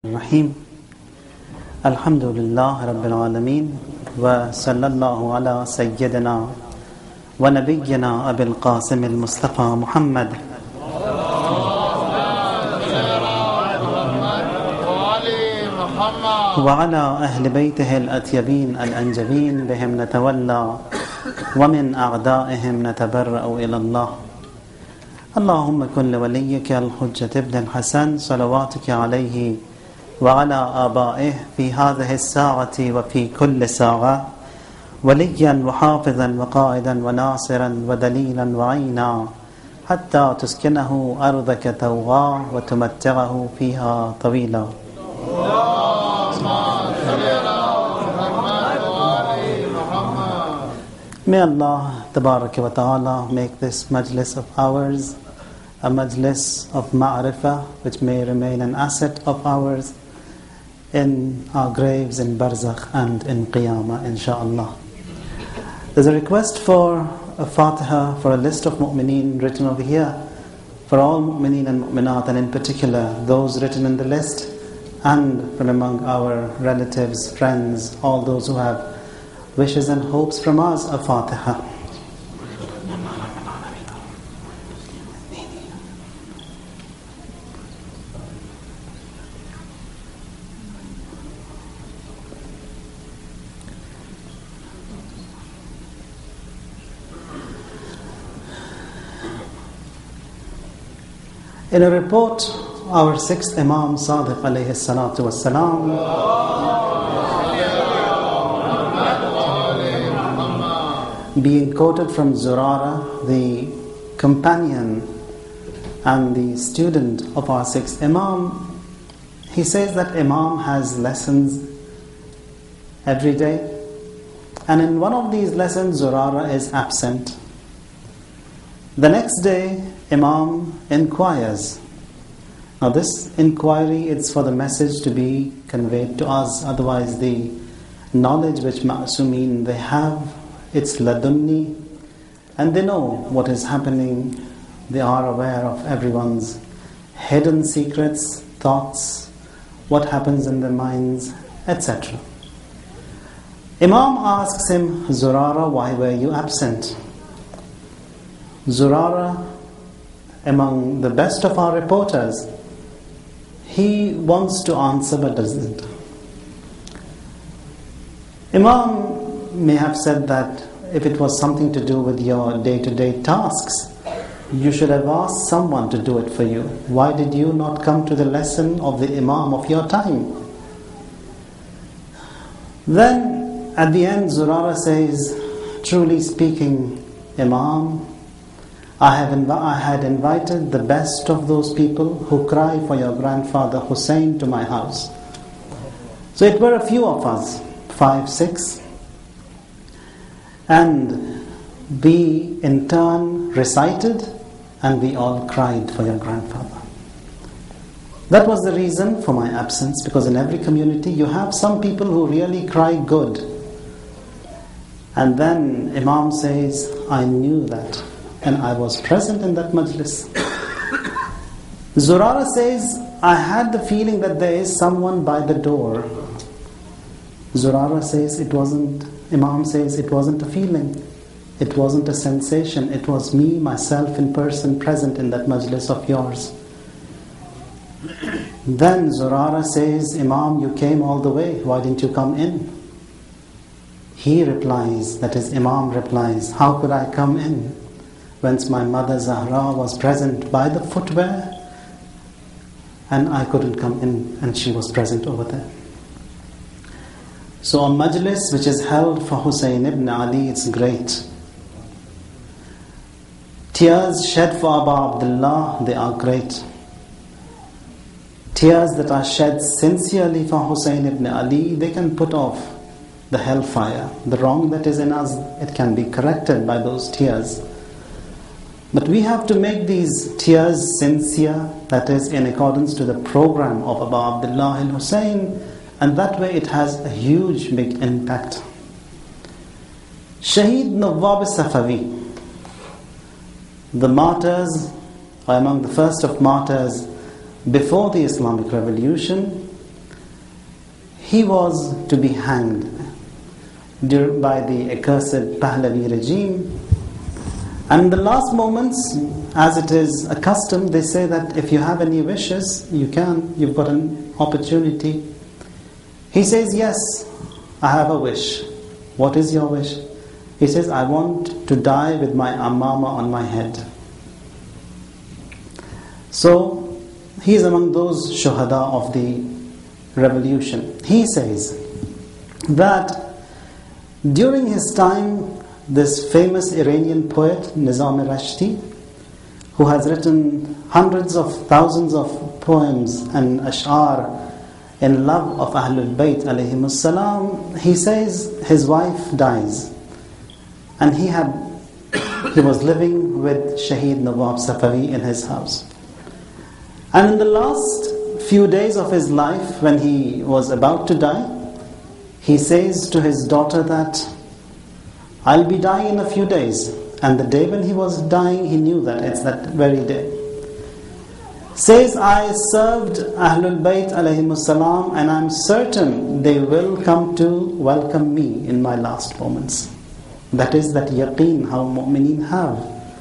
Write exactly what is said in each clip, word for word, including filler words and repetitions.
الرحيم الحمد لله رب العالمين وصلى الله على سيدنا ونبينا أبي القاسم المصطفى محمد وعلى أهل بيته الأطيبين الأنجبين بهم نتولى ومن أعدائهم نتبرأ إلى الله. اللهم كن لوليك الحجة ابن الحسن صلواتك عليه وعلى آبائه في هذه الساعة وفي كل ساعة وليا وحافظا وقائدا وناصرا ودليلا وعينا حتى تسكنه أرضك توغا وتمتعه فيها طويلا. May Allah Tabaraka wa Ta'ala make this majlis of ours a majlis of ma'rifah, which may remain an asset of ours in our graves in Barzakh and in Qiyamah, inshaAllah. There's a request for a Fatiha for a list of mu'mineen written over here, for all mu'mineen and mu'minat, and in particular those written in the list, and from among our relatives, friends, all those who have wishes and hopes from us, a Fatiha. In a report, our sixth Imam Sadiq alayhi salatu wassalam being quoted from Zurara, the companion and the student of our sixth Imam, he says that Imam has lessons every day, and in one of these lessons Zurara is absent. The next day Imam inquires. Now this inquiry is for the message to be conveyed to us, otherwise the knowledge which Ma'sumin they have, it's ladunni, and they know what is happening. They are aware of everyone's hidden secrets, thoughts, what happens in their minds, et cetera. Imam asks him, Zurara, why were you absent? Zurara, among the best of our reporters, he wants to answer but doesn't. Imam may have said that if it was something to do with your day-to-day tasks, you should have asked someone to do it for you. Why did you not come to the lesson of the Imam of your time? Then at the end Zurara says, truly speaking, Imam, I have inv- I had invited the best of those people who cry for your grandfather Hussein to my house. So it were a few of us, five, six, and we in turn recited and we all cried for your grandfather. That was the reason for my absence, because in every community you have some people who really cry good. And then Imam says, I knew that, and I was present in that majlis. Zurara says, I had the feeling that there is someone by the door. Zurara says it wasn't, Imam says it wasn't a feeling, it wasn't a sensation, it was me, myself in person present in that majlis of yours. Then Zurara says, Imam, you came all the way, why didn't you come in? He replies, that is Imam replies, how could I come in? Whence my mother Zahra was present by the footwear and I couldn't come in, and she was present over there. So a majlis which is held for Hussein ibn Ali, it's great. Tears shed for Abu Abdullah, they are great. Tears that are shed sincerely for Hussein ibn Ali, they can put off the hellfire. The wrong that is in us, it can be corrected by those tears. But we have to make these tears sincere, that is in accordance to the program of Abu Abdullah al-Hussein, and that way it has a huge big impact. Shaheed Nawwab al-Safawi, the martyrs, or among the first of martyrs before the Islamic Revolution, he was to be hanged by the accursed Pahlavi regime. And in the last moments, as it is a custom, they say that if you have any wishes, you can, you've got an opportunity. He says, yes, I have a wish. What is your wish? He says, I want to die with my amama on my head. So, he is among those shuhada of the revolution. He says that during his time, this famous Iranian poet, Nizam Rashti, who has written hundreds of thousands of poems and ash'ar in love of Ahlul Bayt alayhimus salam, he says his wife dies. And he had he was living with Shaheed Nawab Safavi in his house. And in the last few days of his life, when he was about to die, he says to his daughter that, I'll be dying in a few days. And the day when he was dying, he knew that it's that very day. Says, I served Ahlul Bayt alayhimus salam, and I'm certain they will come to welcome me in my last moments. That is that yaqeen how mu'mineen have.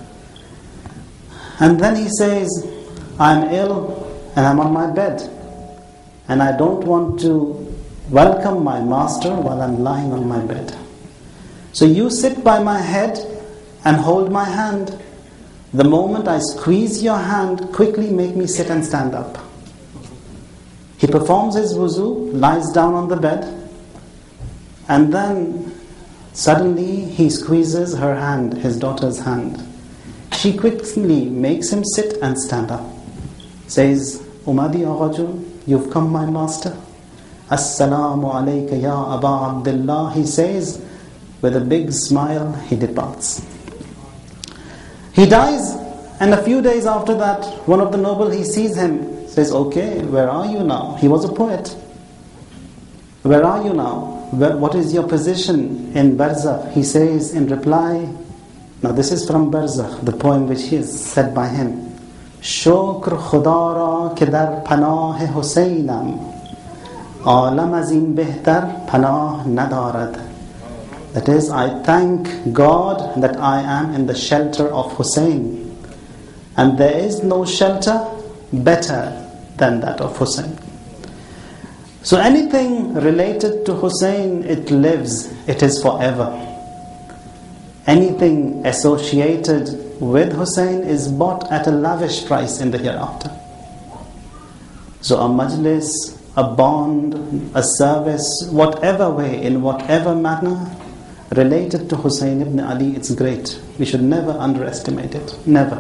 And then he says, I'm ill and I'm on my bed, and I don't want to welcome my master while I'm lying on my bed. So you sit by my head and hold my hand. The moment I squeeze your hand, quickly make me sit and stand up. He performs his wuzu, lies down on the bed, and then suddenly he squeezes her hand, his daughter's hand. She quickly makes him sit and stand up. Says, Umadi Aghajun, you've come, my master. Assalamu alayka ya Aba Abdullah. He says, with a big smile, he departs. He dies, and a few days after that, one of the noble, he sees him, says, okay, where are you now? He was a poet. Where are you now? Where, what is your position in Barzakh? He says in reply, now this is from Barzakh, the poem which is said by him. Shukr Khuda ra ke dar panah Husaynam, Alam az in behtar panah nadarad. That is, I thank God that I am in the shelter of Hussein, and there is no shelter better than that of Hussein. So anything related to Hussein, it lives, it is forever. Anything associated with Hussein is bought at a lavish price in the hereafter. So a majlis, a bond, a service, whatever way, in whatever manner, related to Hussein ibn Ali, it's great. We should never underestimate it. Never.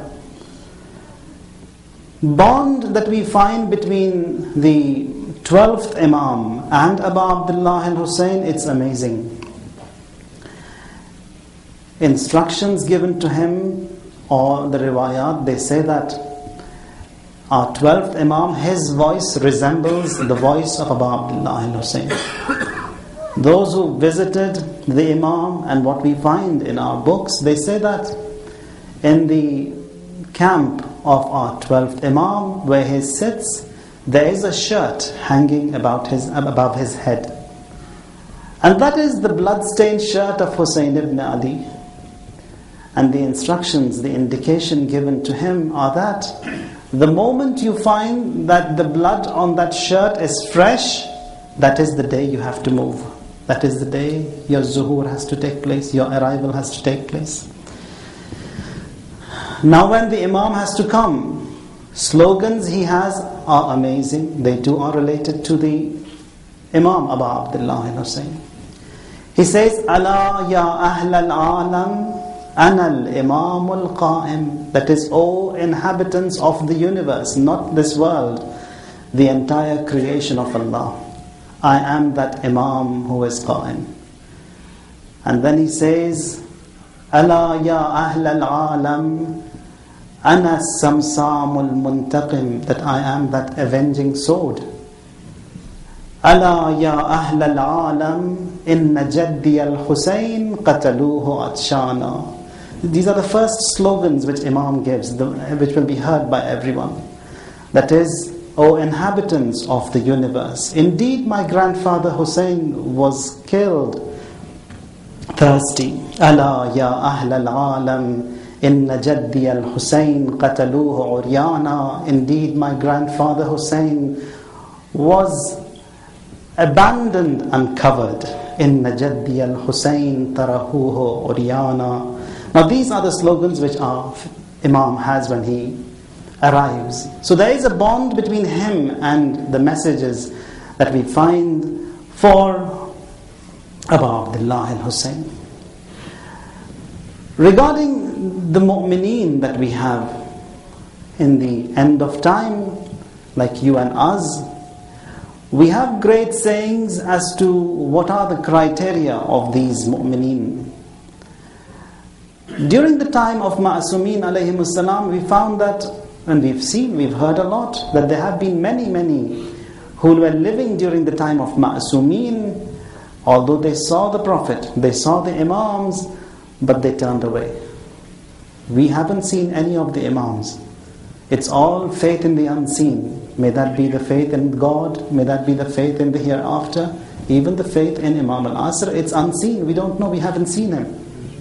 Bond that we find between the twelfth Imam and Abu Abdullah al-Hussein, it's amazing. Instructions given to him, or the riwayat, they say that our twelfth Imam, his voice resembles the voice of Abu Abdullah al-Hussein. Those who visited the Imam, and what we find in our books, they say that in the camp of our twelfth Imam, where he sits, there is a shirt hanging about his, above his head. And that is the blood-stained shirt of Hussein ibn Ali. And the instructions, the indication given to him are that the moment you find that the blood on that shirt is fresh, that is the day you have to move. That is the day your zuhur has to take place, your arrival has to take place. Now when the Imam has to come, slogans he has are amazing. They too are related to the Imam Abu Abdullah al-Hussein. He says, Ala ya ahl al-alam, ana al-imam al-qa'im. That is, O inhabitants of the universe, not this world, the entire creation of Allah. I am that Imam who is qa'im. And then he says, Ala ya ahl al-alam, ana samsam al-muntaqim. That I am that avenging sword. Ala ya ahl al-alam, inna jaddi al-Husayn qataluhu atshana. These are the first slogans which Imam gives, the, which will be heard by everyone. That is, O inhabitants of the universe, indeed my grandfather Hussein was killed thirsty. Ala ya ahl al-alam, inna jaddi al-Hussein qataluhu uryana. Indeed my grandfather Hussein was abandoned uncovered. Inna jaddi al-Hussein tarahuhu uryana. Now these are the slogans which our Imam has when he arrives. So there is a bond between him and the messages that we find for Abu Abdullah al-Hussein. Regarding the mu'mineen that we have in the end of time, like you and us, we have great sayings as to what are the criteria of these mu'mineen. During the time of Ma'asumeen alayhimus salam, we found that, and we've seen, we've heard a lot, that there have been many, many who were living during the time of Ma'asumeen, although they saw the Prophet, they saw the Imams, but they turned away. We haven't seen any of the Imams. It's all faith in the unseen. May that be the faith in God, may that be the faith in the hereafter, even the faith in Imam al-Asr, it's unseen. We don't know, we haven't seen him.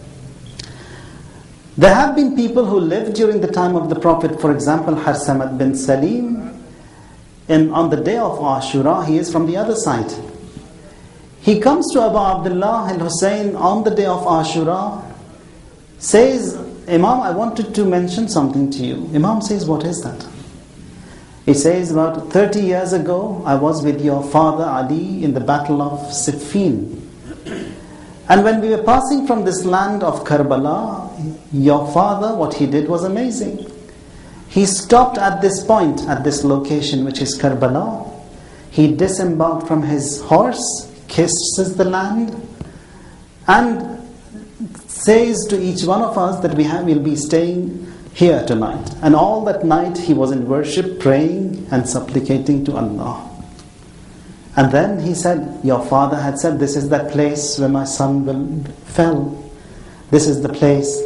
There have been people who lived during the time of the Prophet. For example, Harsamat bin Salim, in, on the day of Ashura, he is from the other side. He comes to Abu Abdullah al-Hussein on the day of Ashura, says, Imam, I wanted to mention something to you. Imam says, what is that? He says, about thirty years ago, I was with your father Ali in the battle of Siffin. And when we were passing from this land of Karbala, your father, what he did was amazing. He stopped at this point, at this location, which is Karbala. He disembarked from his horse, kisses the land, and says to each one of us that we have, will be staying here tonight. And all that night he was in worship, praying and supplicating to Allah. And then he said, your father had said, this is that place where my son will fell. This is the place.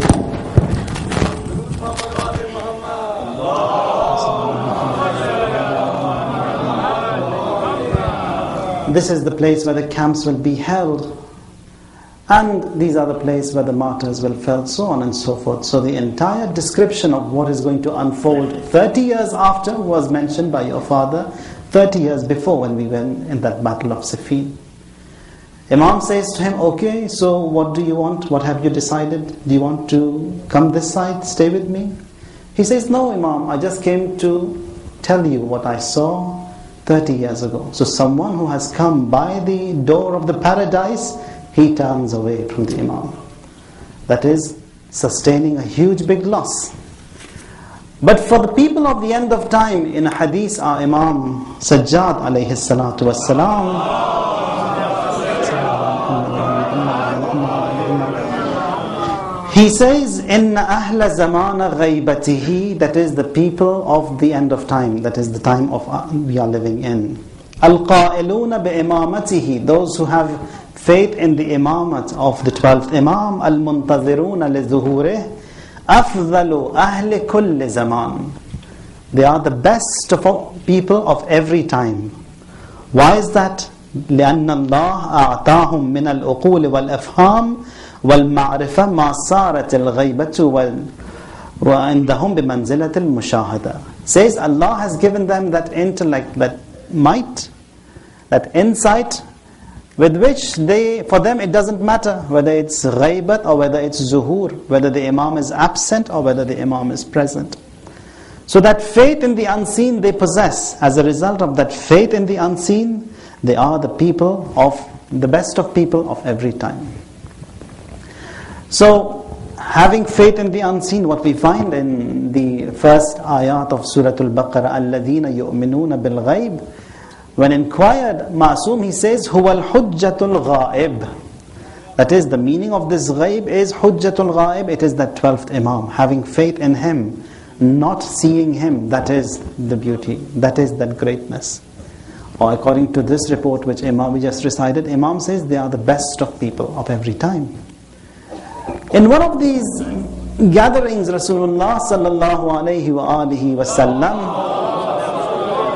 This is the place where the camps will be held. And these are the places where the martyrs will fall, so on and so forth. So the entire description of what is going to unfold thirty years after was mentioned by your father, thirty years before when we were in that battle of Siffin. Imam says to him, okay, so what do you want? What have you decided? Do you want to come this side, stay with me? He says, no Imam, I just came to tell you what I saw thirty years ago. So someone who has come by the door of the paradise, he turns away from the Imam. That is sustaining a huge big loss. But for the people of the end of time, in a hadith, our Imam Sajjad alayhi salatu wassalam, he says, Inna ahla zamana ghaibatihi, that is the people of the end of time, that is the time of uh, we are living in. Al-qa'iluna bi-imamatihi, those who have faith in the imamat of the twelfth Imam. Al-muntaziruna li-zuhurih, afdalu ahli kulli zaman. They are the best of all people of every time. Why is that? لأن الله أعطاهم من العقول والأفهام والمعرفة ما صارت الغيبة وعندهم بمنزلة المشاهدة. Says Allah has given them that intellect, that might, that insight, with which they, for them it doesn't matter whether it's ghaibat or whether it's zuhur, whether the Imam is absent or whether the Imam is present. So that faith in the unseen they possess. As a result of that faith in the unseen, they are the people of, the best of people of every time. So, having faith in the unseen, what we find in the first ayat of Surah Al-Baqarah, الَّذِينَ يُؤْمِنُونَ بِالْغَيْبِ, when inquired, Ma'asum, he says, هُوَ الْحُجَّةُ الْغَائِبِ. That is, the meaning of this ghaib is Hujjatul Ghaib, it is that twelfth Imam. Having faith in him, not seeing him, that is the beauty, that is that greatness. Or according to this report which Imam we just recited, Imam says they are the best of people of every time. In one of these gatherings, Rasulullah sallallahu alayhi wa alihi wa sallam,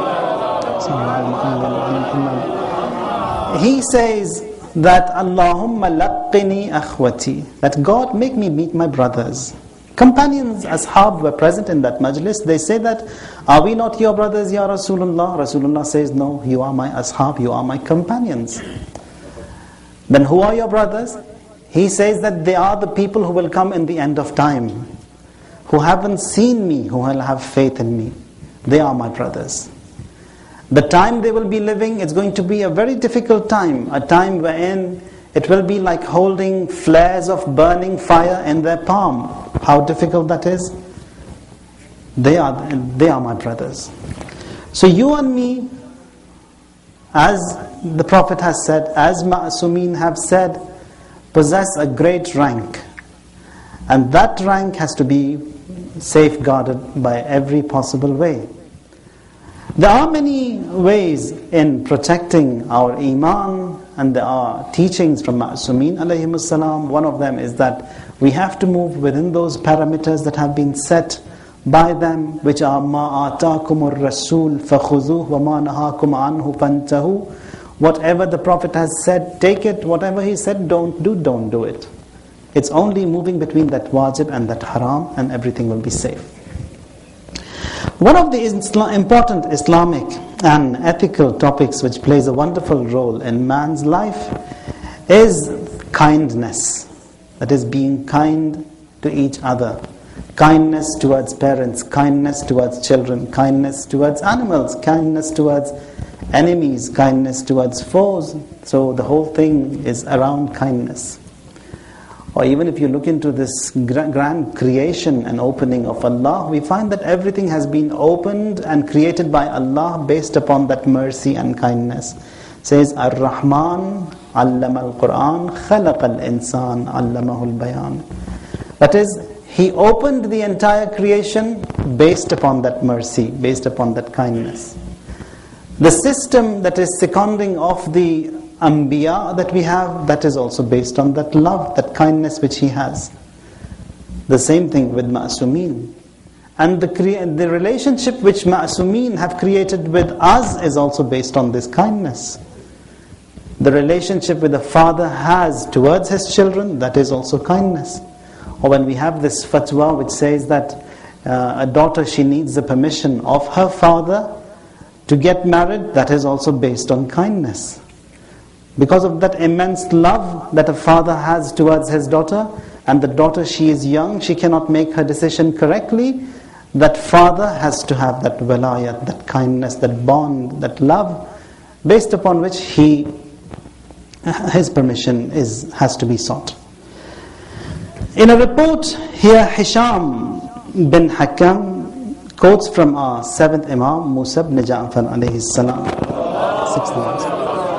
He says that Allahumma laqqini akhwati, that God make me meet my brothers. Companions, ashab were present in that majlis. They say that, are we not your brothers, Ya Rasulullah? Rasulullah says, no, you are my ashab, you are my companions. Then who are your brothers? He says that they are the people who will come in the end of time, who haven't seen me, who will have faith in me. They are my brothers. The time they will be living, it's going to be a very difficult time, a time wherein it will be like holding flares of burning fire in their palm. How difficult that is. They are, they are my brothers. So you and me, as the Prophet has said, as Ma'asumeen have said, possess a great rank. And that rank has to be safeguarded by every possible way. There are many ways in protecting our iman, and there are teachings from Ma'asumeen alayhimus salam. One of them is that we have to move within those parameters that have been set by them, which are ma ataakumur rasul fakhuzuhu wa ma nahakum anhu fantahu. Whatever the Prophet has said, take it. Whatever he said, don't do, don't do it. It's only moving between that wajib and that haram, and everything will be safe. One of the Isla- important Islamic and ethical topics which plays a wonderful role in man's life is kindness. That is, being kind to each other. Kindness towards parents, kindness towards children, kindness towards animals, kindness towards enemies, kindness towards foes. So the whole thing is around kindness. Or even if you look into this grand creation and opening of Allah, we find that everything has been opened and created by Allah based upon that mercy and kindness. It says, Ar-Rahman allama al-Quran khalaqa al-insan allamahu al-bayan. That is, He opened the entire creation based upon that mercy, based upon that kindness. The system that is seconding of the Anbiya that we have, that is also based on that love, that kindness which He has. The same thing with Ma'asumeen. And the, crea- the relationship which Ma'asumeen have created with us is also based on this kindness. The relationship with the father has towards his children, that is also kindness. Or when we have this fatwa which says that uh, a daughter, she needs the permission of her father to get married, that is also based on kindness. Because of that immense love that a father has towards his daughter, and the daughter, she is young, she cannot make her decision correctly, that father has to have that walayat, that kindness, that bond, that love, based upon which he, his permission is has to be sought. In a report here, Hisham bin Hakam quotes from our seventh Imam, Musa ibn Ja'far alayhi salam. Sixth Imam.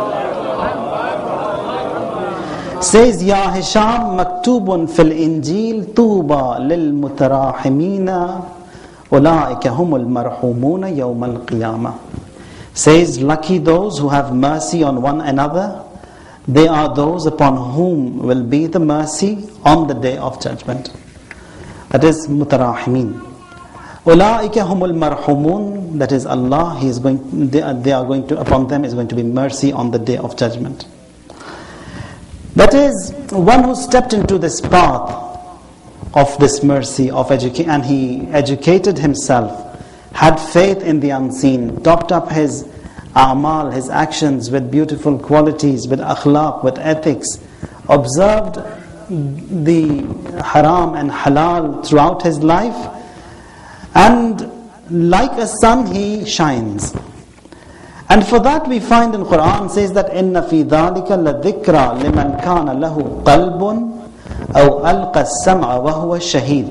Says, Ya Hisham, maktubun fil Injil, tuba lil mutarahimina, ulaika humul marhumuna yawm al qiyamah. Says, lucky those who have mercy on one another, they are those upon whom will be the mercy on the day of judgment. That is mutarahimin. Ulaika humul marhumun, that is Allah, He is going, they are, they are going to, upon them is going to be mercy on the day of judgment. That is, one who stepped into this path of this mercy of education, and he educated himself, had faith in the unseen, topped up his a'mal, his actions with beautiful qualities, with akhlaq, with ethics, observed the haram and halal throughout his life, and like a sun he shines. And for that we find in Quran says that inna fi dhalika la dhikra liman kana lahu qalbun aw alqa as-sam'a wa huwa shahid.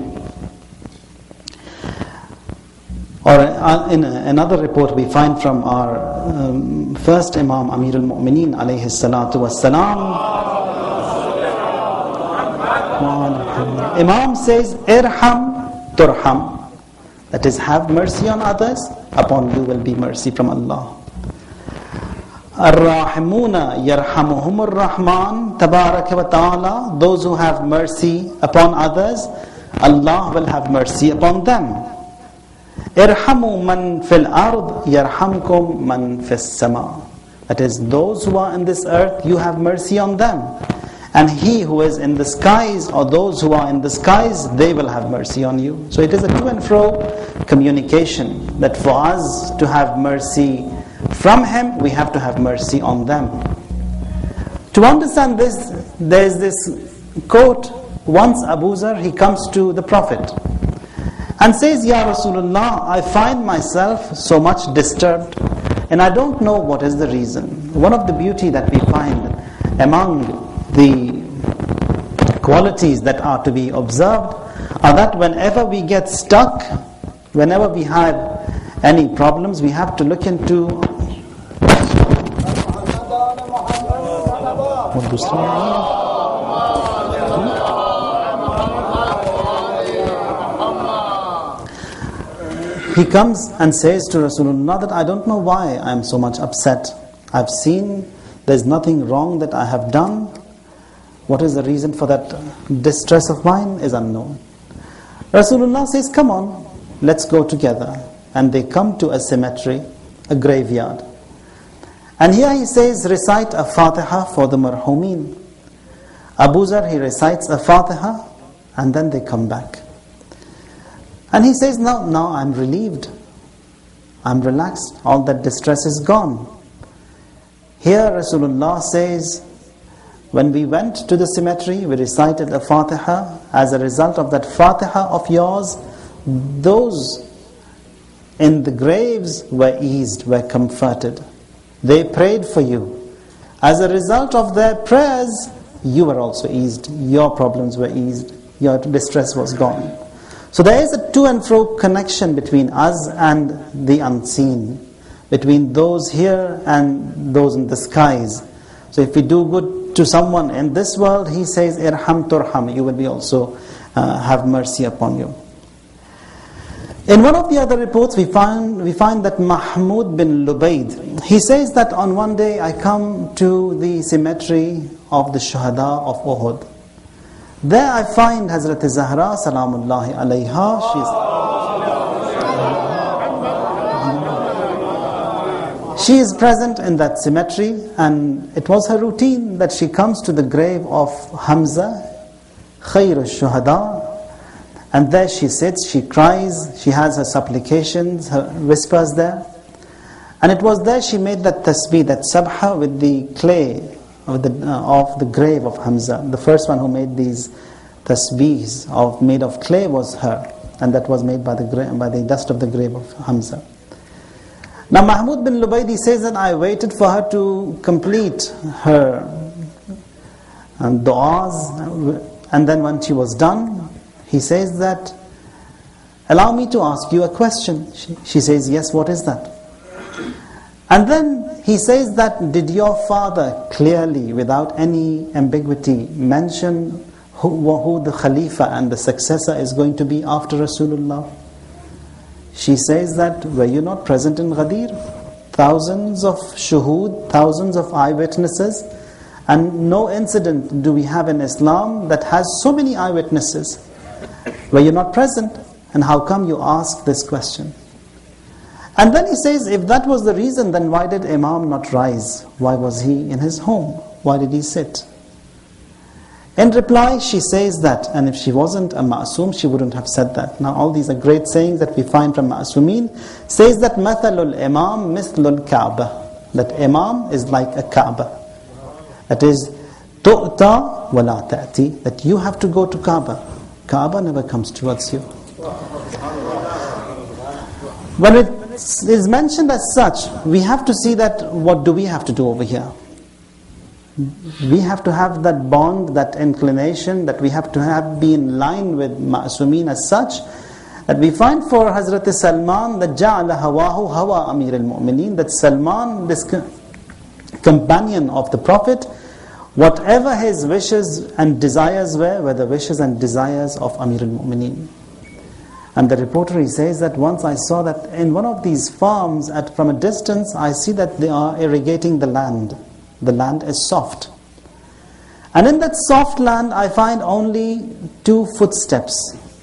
Or in another report we find from our um, first Imam Amir al-Mu'mineen alayhi salatu was-salam. Imam says, Irham turham. That is, have mercy on others, upon you will be mercy from Allah. Ar-Rahimuna yarhamuhumur Rahman tabaraka wa ta'ala. Those who have mercy upon others, Allah will have mercy upon them. Irhamu man fil ard yarhamkum man fis sama. That is, those who are in this earth, you have mercy on them. And he who is in the skies, or those who are in the skies, they will have mercy on you. So it is a to and fro communication, that for us to have mercy from him, we have to have mercy on them. To understand this, there is this quote. Once Abu Zar, he comes to the Prophet and says, Ya Rasulullah, I find myself so much disturbed and I don't know what is the reason. One of the beauty that we find among the qualities that are to be observed are that whenever we get stuck, whenever we have any problems, we have to look into he comes and says to Rasulullah that I don't know why I am so much upset. I've seen there's nothing wrong that I have done. What is the reason for that distress of mine is unknown. Rasulullah says, come on, let's go together. And they come to a cemetery, a graveyard. And here he says, recite a Fatiha for the marhumin. Abu Zar, he recites a Fatiha, and then they come back. And he says, now, now I'm relieved. I'm relaxed. All that distress is gone. Here Rasulullah says, when we went to the cemetery, we recited a Fatiha. As a result of that Fatiha of yours, those in the graves were eased, were comforted. They prayed for you. As a result of their prayers, you were also eased. Your problems were eased. Your distress was gone. So there is a to and fro connection between us and the unseen, between those here and those in the skies. So if we do good to someone in this world, he says, Irham turham, you will be also uh, have mercy upon you. In one of the other reports, we find we find that Mahmud bin Lubayd, he says that on one day I come to the cemetery of the Shuhada of Uhud. There I find Hazrat Zahra Salamullahi alayha. She's She is present in that cemetery, and it was her routine that she comes to the grave of Hamza, Khair al-Shuhada, and there she sits, she cries, she has her supplications, her whispers there. And it was there she made that tasbih, that sabha with the clay of the, uh, of the grave of Hamza. The first one who made these tasbihs of, made of clay was her, and that was made by the, gra- by the dust of the grave of Hamza. Now Mahmud bin Lubayd says that I waited for her to complete her um, du'as, and then when she was done, he says that, allow me to ask you a question. She, she says, yes, what is that? And then he says that, did your father clearly, without any ambiguity, mention who, who the Khalifa and the successor is going to be after Rasulullah? She says that, were you not present in Ghadir? Thousands of shuhud, thousands of eyewitnesses, and no incident do we have in Islam that has so many eyewitnesses. Were you not present? And how come you ask this question? And then he says, if that was the reason, then why did Imam not rise? Why was he in his home? Why did he sit? In reply, she says that, and if she wasn't a ma'asum, she wouldn't have said that. Now all these are great sayings that we find from ma'asumin. Says that mathalul imam mithlul Kaaba, that Imam is like a Kaaba. That is, tu'ta wa la ta'ti, that you have to go to Kaaba. Kaaba never comes towards you. When it is mentioned as such, we have to see that what do we have to do over here? We have to have that bond, that inclination, that we have to have be in line with Ma'asumin as such, that we find for Hazrat Salman that Ja'ala hawahu hawa Amir al-Mu'mineen, that Salman, this companion of the Prophet, whatever his wishes and desires were, were the wishes and desires of Amir al-Mu'mineen. And the reporter, he says that once I saw that in one of these farms, at from a distance, I see that they are irrigating the land. The land is soft. And in that soft land, I find only two footsteps.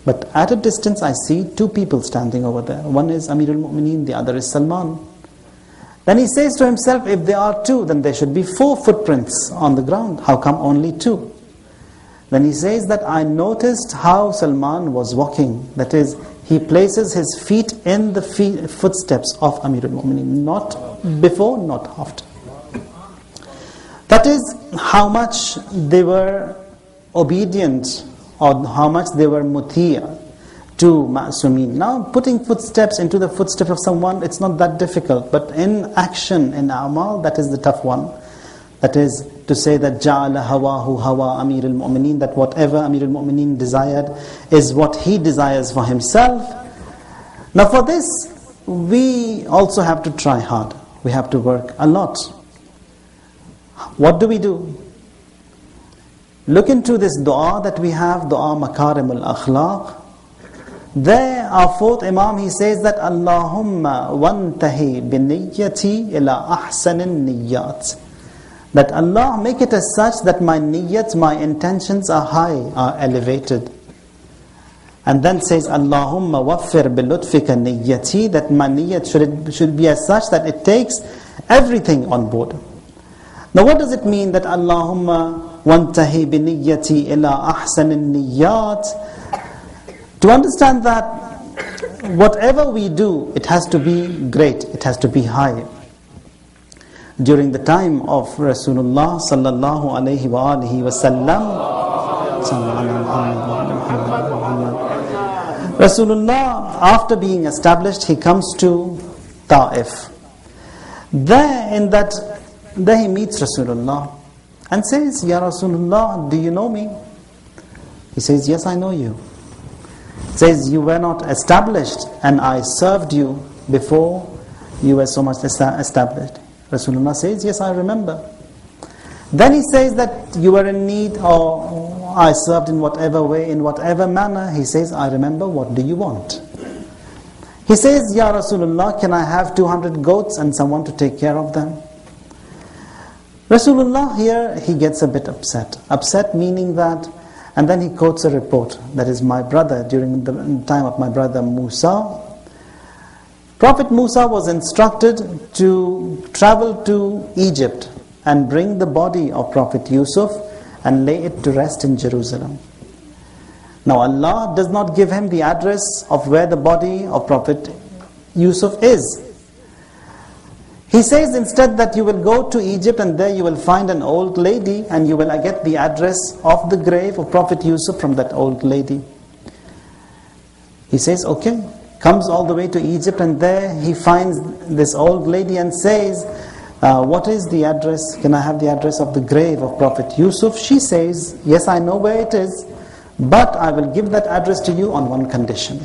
But at a distance I see two people standing over there. One is Amirul Mu'mineen, the other is Salman. Then he says to himself, if there are two, then there should be four footprints on the ground. How come only two? Then he says that I noticed how Salman was walking. That is, he places his feet in the feet, footsteps of Amirul Mu'mineen. Not before, not after. That is how much they were obedient, or how much they were mutiya to Ma'sumin. Now, putting footsteps into the footsteps of someone, it's not that difficult. But in action, in amal, that is the tough one. That is to say that Ja'ala hawahu hawa Amirul Mu'mineen, that whatever Amirul Mu'mineen desired is what he desires for himself. Now for this, we also have to try hard. We have to work a lot. What do we do? Look into this dua that we have, dua Makarim al-Akhlaq. There, our fourth Imam, he says that Allahumma wantahi biniyyati ila ahsanin niyyat. That Allah make it as such that my niyyats, my intentions are high, are elevated. And then says Allahumma waffir bilutfika niyyati, that my niyyat should, should be as such that it takes everything on board. Now what does it mean that Allahumma wantahi biniyyati ila ahsanin niyyat? To understand that whatever we do, it has to be great, it has to be high. During the time of Rasulullah sallallahu alayhi wa alihi wa sallam, Rasulullah, after being established, he comes to Ta'if. There in that, there he meets Rasulullah and says, Ya Rasulullah, do you know me? He says, yes, I know you. Says, you were not established and I served you before you were so much established. Rasulullah says, yes, I remember. Then he says that you were in need, or I served in whatever way, in whatever manner. He says, I remember, what do you want? He says, Ya Rasulullah, can I have two hundred goats and someone to take care of them? Rasulullah here, he gets a bit upset. Upset meaning that, and then he quotes a report, that is my brother, during the time of my brother Musa, Prophet Musa was instructed to travel to Egypt and bring the body of Prophet Yusuf and lay it to rest in Jerusalem. Now Allah does not give him the address of where the body of Prophet Yusuf is. He says instead that you will go to Egypt and there you will find an old lady and you will get the address of the grave of Prophet Yusuf from that old lady. He says, okay. Comes all the way to Egypt and there he finds this old lady and says, uh, what is the address? Can I have the address of the grave of Prophet Yusuf? She says, yes, I know where it is, but I will give that address to you on one condition.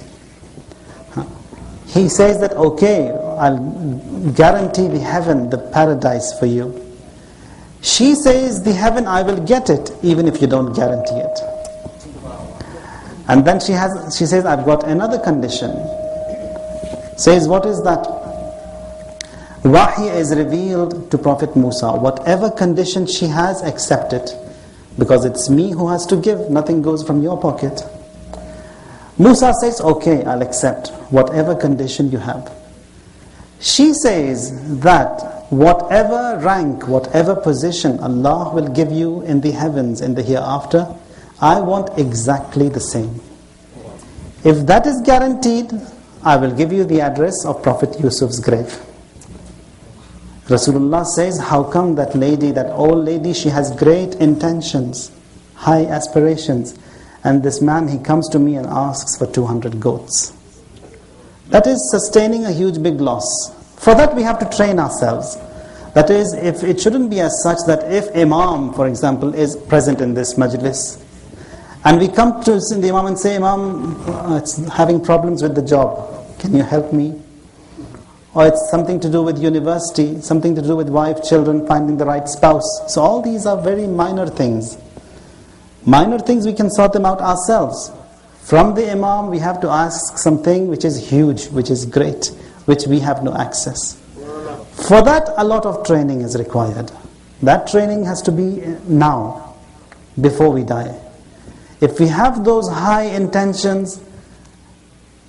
He says that, okay, I'll guarantee the heaven, the paradise for you. She says, the heaven, I will get it, even if you don't guarantee it. And then she has, she says, I've got another condition. Says, what is that? Wahy is revealed to Prophet Musa. Whatever condition she has, accept it. Because it's me who has to give. Nothing goes from your pocket. Musa says, okay, I'll accept whatever condition you have. She says that whatever rank, whatever position Allah will give you in the heavens, in the hereafter, I want exactly the same. If that is guaranteed, I will give you the address of Prophet Yusuf's grave. Rasulullah says, how come that lady, that old lady, she has great intentions, high aspirations, and this man, he comes to me and asks for two hundred goats. That is sustaining a huge big loss. For that we have to train ourselves. That is, if it shouldn't be as such that if Imam, for example, is present in this majlis, and we come to the Imam and say, Imam, uh, it's having problems with the job. Can you help me? Or it's something to do with university, something to do with wife, children, finding the right spouse. So all these are very minor things. Minor things, we can sort them out ourselves. From the Imam, we have to ask something which is huge, which is great, which we have no access. For that, a lot of training is required. That training has to be now, before we die. If we have those high intentions,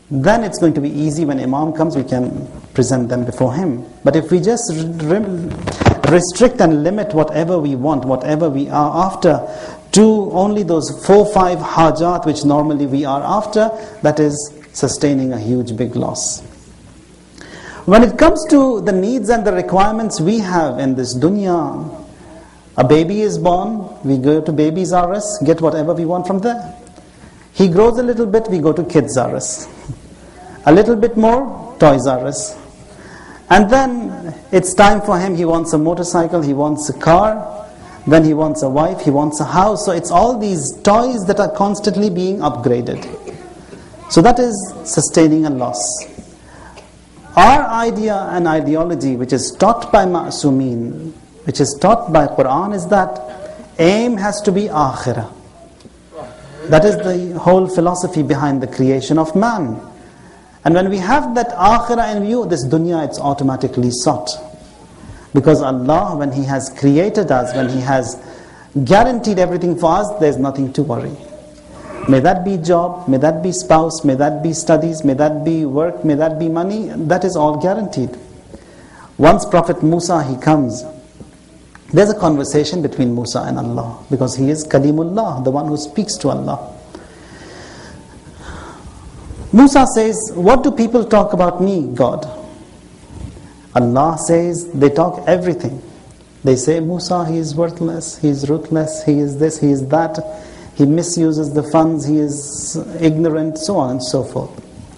then it's going to be easy. When Imam comes, we can present them before him. But if we just restrict and limit whatever we want, whatever we are after, to only those four, five hajat which normally we are after, that is sustaining a huge big loss. When it comes to the needs and the requirements we have in this dunya, a baby is born, we go to Babies R Us, get whatever we want from there. He grows a little bit, we go to Kids R Us. A little bit more, Toys R Us. And then it's time for him, he wants a motorcycle, he wants a car, then he wants a wife, he wants a house. So it's all these toys that are constantly being upgraded. So that is sustaining a loss. Our idea and ideology, which is taught by Ma'asumeen, which is taught by Quran, is that aim has to be akhirah. That is the whole philosophy behind the creation of man. And when we have that akhirah in view, this dunya, it's automatically sought. Because Allah, when He has created us, when He has guaranteed everything for us, there's nothing to worry. May that be job, may that be spouse, may that be studies, may that be work, may that be money, that is all guaranteed. Once Prophet Musa, he comes, there's a conversation between Musa and Allah, because he is Kalimullah, the one who speaks to Allah. Musa says, what do people talk about me, God? Allah says, they talk everything. They say, Musa, he is worthless, he is ruthless, he is this, he is that, he misuses the funds, he is ignorant, so on and so forth.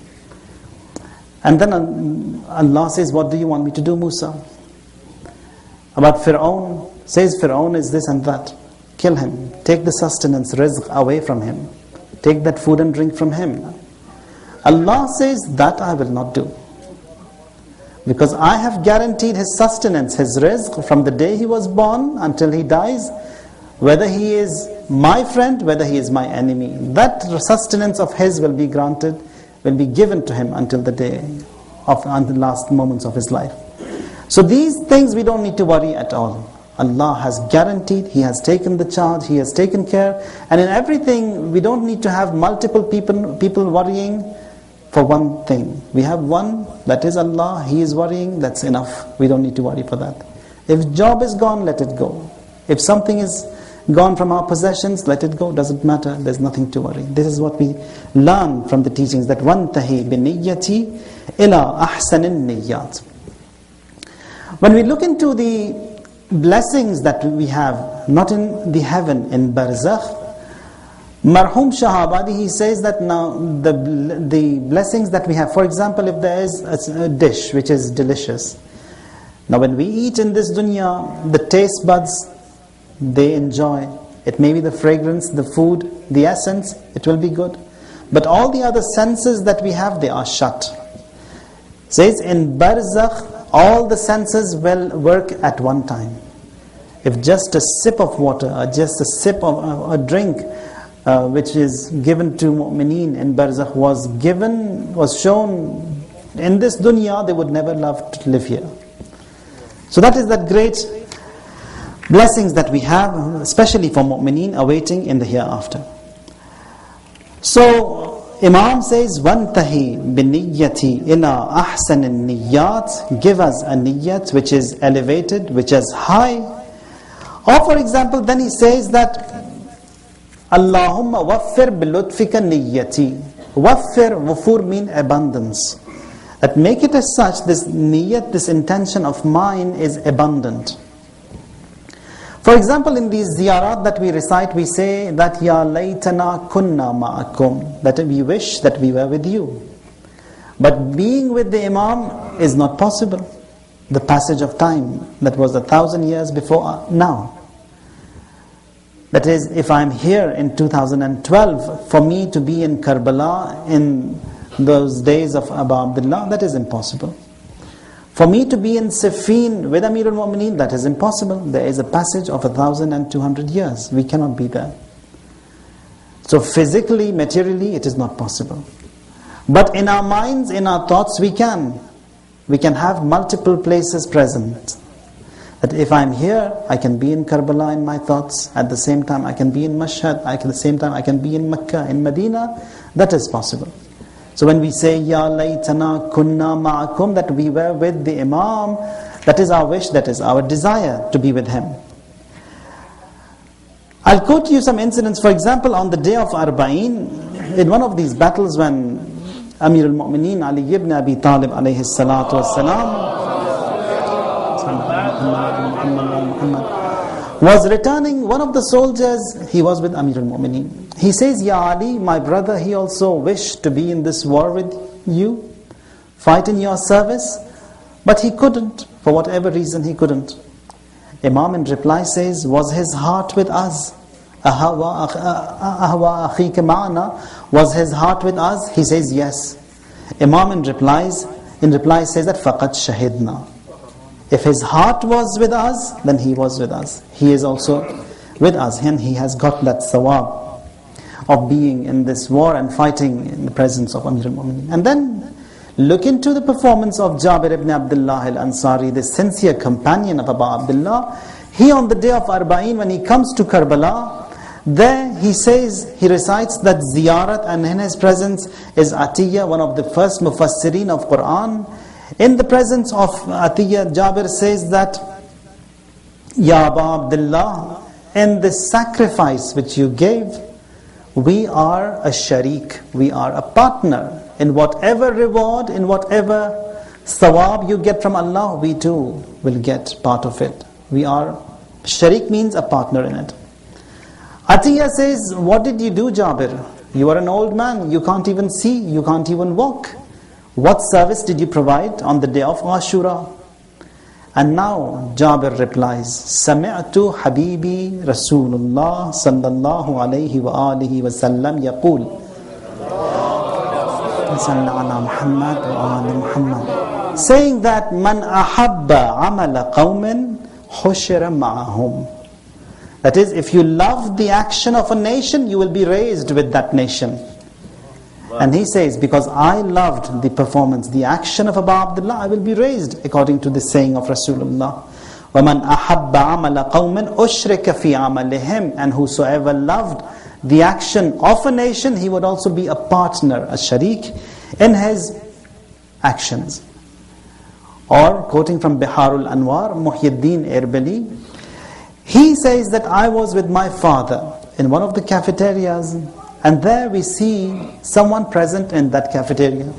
And then Allah says, what do you want me to do, Musa? About Fir'aun, says Fir'aun is this and that. Kill him. Take the sustenance, rizq away from him. Take that food and drink from him. Allah says, that I will not do. Because I have guaranteed his sustenance, his rizq, from the day he was born until he dies, whether he is my friend, whether he is my enemy. That sustenance of his will be granted, will be given to him until the day of until the last moments of his life. So these things we don't need to worry at all. Allah has guaranteed, He has taken the charge, He has taken care. And in everything, we don't need to have multiple people, people worrying for one thing. We have one, that is Allah, He is worrying, that's enough. We don't need to worry for that. If job is gone, let it go. If something is gone from our possessions, let it go, doesn't matter, there's nothing to worry. This is what we learn from the teachings, that وَانْتَهِي بِنِيَّتِي إِلَىٰ أَحْسَنِ النِّيَّاتِ. When we look into the blessings that we have, not in the heaven, in Barzakh, Marhum Shahabadi, he says that now the, the blessings that we have, for example, if there is a dish which is delicious. Now when we eat in this dunya, the taste buds, they enjoy. It may be the fragrance, the food, the essence, it will be good. But all the other senses that we have, they are shut. Says in Barzakh, all the senses will work at one time. If just a sip of water, or just a sip of a drink, uh, which is given to mu'mineen in Barzakh, was given, was shown in this dunya, they would never love to live here. So that is that great blessings that we have, especially for mu'mineen awaiting in the hereafter. So Imam says, وَانْتَهِي بِنِيَّتِي إِلَىٰ أَحْسَنِ النِّيَّاتِ. Give us a niyyat which is elevated, which is high. Or for example, then he says that Allahumma waffir bilutfika niyyati. Waffir, wufur mean abundance. That make it as such, this niyyat, this intention of mine is abundant. For example, in these ziyarat that we recite, we say that Ya laytana kunna ma'akum, that we wish that we were with you. But being with the Imam is not possible. The passage of time, that was a thousand years before now. That is, if I'm here in two thousand twelve, for me to be in Karbala in those days of Abu Abdullah, that is impossible. For me to be in Siffin with Amir al-Mu'mineen, that is impossible. There is a passage of a thousand and two hundred years. We cannot be there. So physically, materially, it is not possible. But in our minds, in our thoughts, we can. We can have multiple places present. That if I'm here, I can be in Karbala in my thoughts. At the same time, I can be in Mashhad. At the same time, I can be in Mecca, in Medina. That is possible. So when we say, Ya laytana kunna ma'akum, that we were with the Imam, that is our wish, that is our desire to be with him. I'll quote you some incidents. For example, on the day of Arba'in, in one of these battles when Amir al-Mu'mineen Ali ibn Abi Talib alayhi salatu wassalam was returning, one of the soldiers, he was with Amir al-Mu'mineen. He says, Ya Ali, my brother, he also wished to be in this war with you, fight in your service, but he couldn't. For whatever reason, he couldn't. Imam in reply says, was his heart with us? Ahwa akhika ma'ana, was his heart with us? He says, yes. Imam in replies, in reply says that, faqad shahidna. If his heart was with us, then he was with us. He is also with us, and he has got that sawab of being in this war and fighting in the presence of Amir al-Mu'mineen. And then look into the performance of Jabir ibn Abdullah al-Ansari, the sincere companion of Abu Abdullah. He, on the day of Arba'in, when he comes to Karbala, there he says, he recites that ziyarat, and in his presence is Atiyah, one of the first mufassirin of Quran. In the presence of Atiyah, Jabir says that, Ya Abu Abdullah, in this sacrifice which you gave, we are a sharik, we are a partner. In whatever reward, in whatever sawab you get from Allah, we too will get part of it. We are, sharik means a partner in it. Atiyah says, what did you do, Jabir? You are an old man, you can't even see, you can't even walk. What service did you provide on the day of Ashura? And now Jabir replies, Sami'tu Habibi Rasulullah sallallahu alayhi wa alihi wa sallam yaqul. Saying that, Man ahabba amala qawmin hushira ma'ahum. That is, if you love the action of a nation, you will be raised with that nation. And he says, because I loved the performance, the action of Abu Abdullah, I will be raised according to the saying of Rasulullah. وَمَنْ أَحَبَّ عَمَلَ قَوْمٍ أُشْرِكَ فِي عَمَلِهِمْ. And whosoever loved the action of a nation, he would also be a partner, a sharik, in his actions. Or, quoting from Biharul Anwar, Muhyiddin Erbili, he says that I was with my father in one of the cafeterias, and there we see someone present in that cafeteria.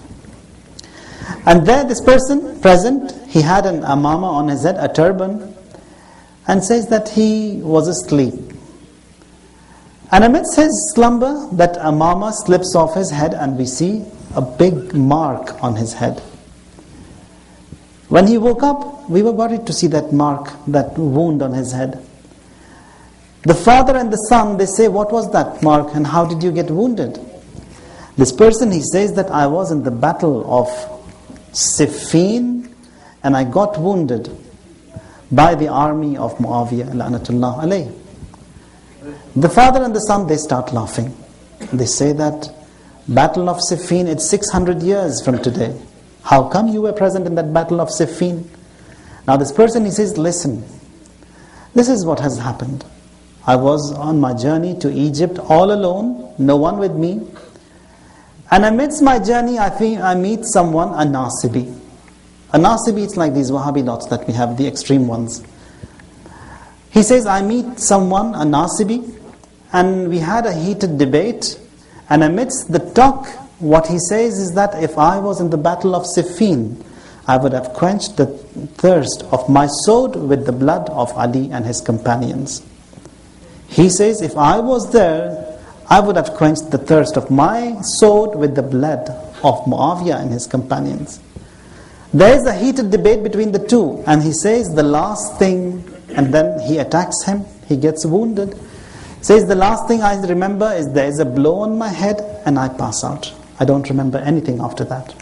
And there this person present, he had an amama on his head, a turban, and says that he was asleep. And amidst his slumber, that amama slips off his head, and we see a big mark on his head. When he woke up, we were worried to see that mark, that wound on his head. The father and the son, they say, what was that mark and how did you get wounded? This person, he says that I was in the battle of Siffin and I got wounded by the army of Muawiyah la'natullah alayh. The father and the son, they start laughing. They say that battle of Siffin, it's six hundred years from today. How come you were present in that battle of Siffin? Now this person, he says, listen, this is what has happened. I was on my journey to Egypt all alone, no one with me. And amidst my journey, I think I meet someone, a Nasibi. A Nasibi, it's like these Wahhabi lots that we have, the extreme ones. He says, I meet someone, a Nasibi, and we had a heated debate. And amidst the talk, what he says is that if I was in the battle of Siffin, I would have quenched the thirst of my sword with the blood of Ali and his companions. He says, if I was there, I would have quenched the thirst of my sword with the blood of Muawiyah and his companions. There is a heated debate between the two. And he says the last thing, and then he attacks him, he gets wounded. Says the last thing I remember is there is a blow on my head and I pass out. I don't remember anything after that.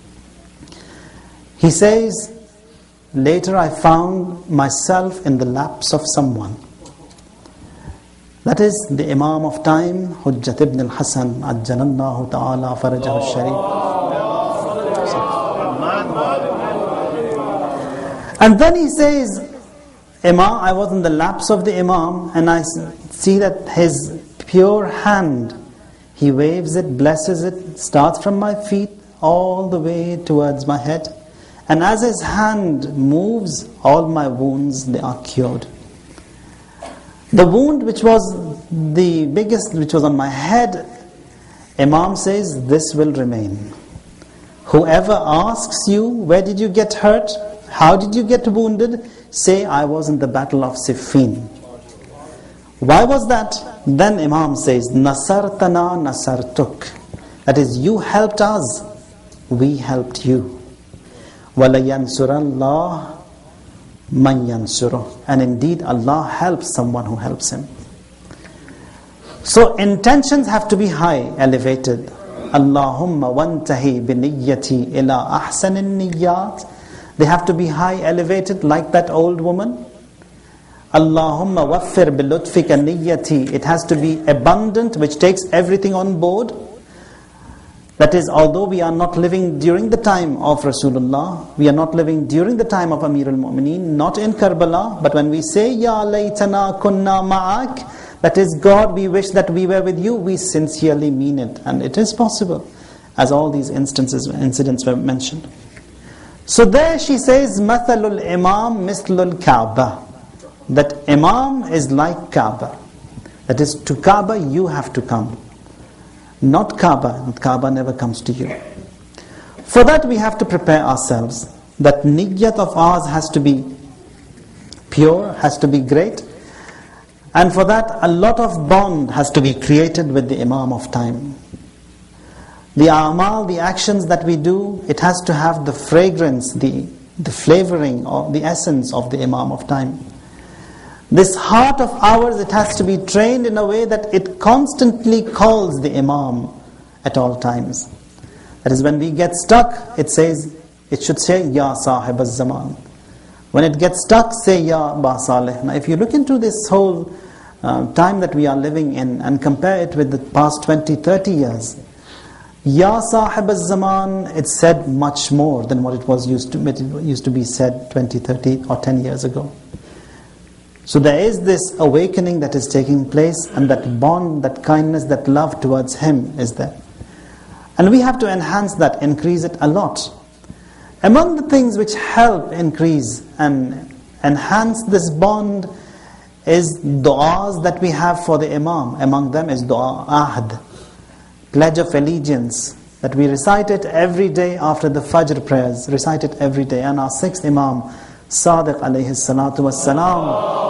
He says, later I found myself in the laps of someone. That is the Imam of time, Hujjat ibn al-Hasan, Ajjalallahu ta'ala farajahu al-Sharif. And then he says, Imam, I was in the laps of the Imam, and I see that his pure hand, He waves it, blesses it, starts from my feet all the way towards my head. And as His hand moves, all my wounds, they are cured. The wound which was the biggest, which was on my head, Imam says, this will remain. Whoever asks you, where did you get hurt? How did you get wounded? Say, I was in the battle of Siffin. Why was that? Then Imam says, Nasartana nasartuk. That is, you helped us, we helped you. وَلَيَنْصُرَ man yansuru. And indeed Allah helps someone who helps him. So intentions have to be high, elevated. Allahumma wantahi biniyyati ila ahsanin niyyat. They have to be high, elevated, like that old woman. Allahumma waffir bilutfika niyyati. It has to be abundant, which takes everything on board. That is, although we are not living during the time of Rasulullah, we are not living during the time of Amir al-Mu'mineen, not in Karbala, but when we say, Ya laytana kunna ma'ak, that is, God, we wish that we were with you, we sincerely mean it. And it is possible, as all these instances, incidents were mentioned. So there she says, Mathalul Imam mislul Kaaba. That Imam is like Kaaba. That is, to Kaaba you have to come. Not Kaaba. Kaaba never comes to you. For that we have to prepare ourselves. That niyyat of ours has to be pure, has to be great. And for that a lot of bond has to be created with the Imam of time. The a'mal, the actions that we do, it has to have the fragrance, the, the flavoring, or the essence of the Imam of time. This heart of ours, it has to be trained in a way that it constantly calls the Imam at all times. That is, when we get stuck, it says, it should say, Ya Sahib al-Zaman. When it gets stuck, say, Ya Ba Salih. Now if you look into this whole uh, time that we are living in and compare it with the past twenty, thirty years, Ya Sahib al-Zaman, it's said much more than what it was used to, it used to be said twenty, thirty or ten years ago. So there is this awakening that is taking place, and that bond, that kindness, that love towards Him is there. And we have to enhance that, increase it a lot. Among the things which help increase and enhance this bond is du'as that we have for the Imam. Among them is du'a ahd, pledge of allegiance, that we recite it every day after the Fajr prayers, recite it every day. And our sixth Imam, Sadiq alayhi salatu wassalam,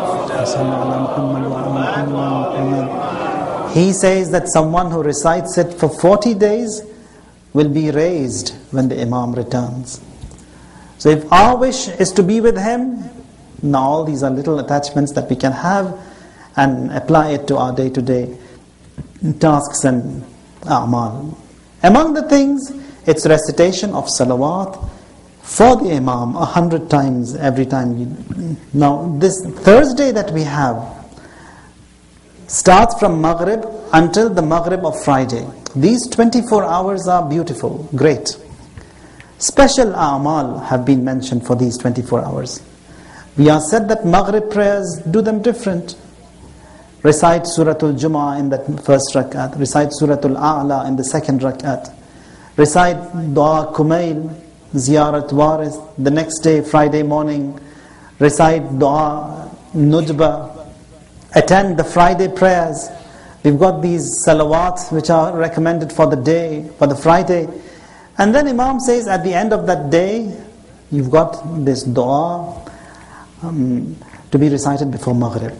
he says that someone who recites it for forty days will be raised when the Imam returns. So if our wish is to be with him, now all these are little attachments that we can have and apply it to our day-to-day tasks and a'mal. Among the things, it's recitation of salawat for the Imam a hundred times every time. You, now this Thursday that we have starts from Maghrib until the Maghrib of Friday. These twenty-four hours are beautiful, great. Special a'mal have been mentioned for these twenty-four hours. We are said that Maghrib prayers, do them different. Recite Suratul Jumu'ah in that first rak'at. Recite Suratul A'la in the second rak'at. Recite Dua Kumail, Ziyarat Waris, the next day, Friday morning. Recite Dua Nujba. Attend the Friday prayers. We've got these salawats which are recommended for the day, for the Friday. And then Imam says at the end of that day, you've got this dua um, to be recited before Maghrib.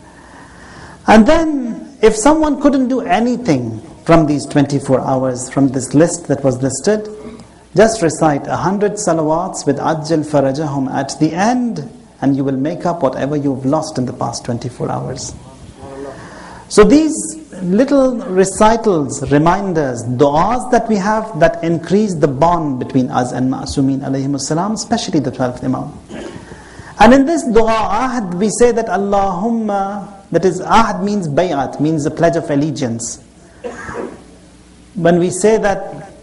And then, if someone couldn't do anything from these twenty-four hours, from this list that was listed, just recite a hundred salawats with Ajjal Farajahum at the end, and you will make up whatever you've lost in the past twenty-four hours. So these little recitals, reminders, du'as that we have that increase the bond between us and Ma'sumin alayhimus salam, especially the twelfth Imam. And in this du'a ahd, we say that Allahumma, that is, ahd means bay'at, means the pledge of allegiance. When we say that,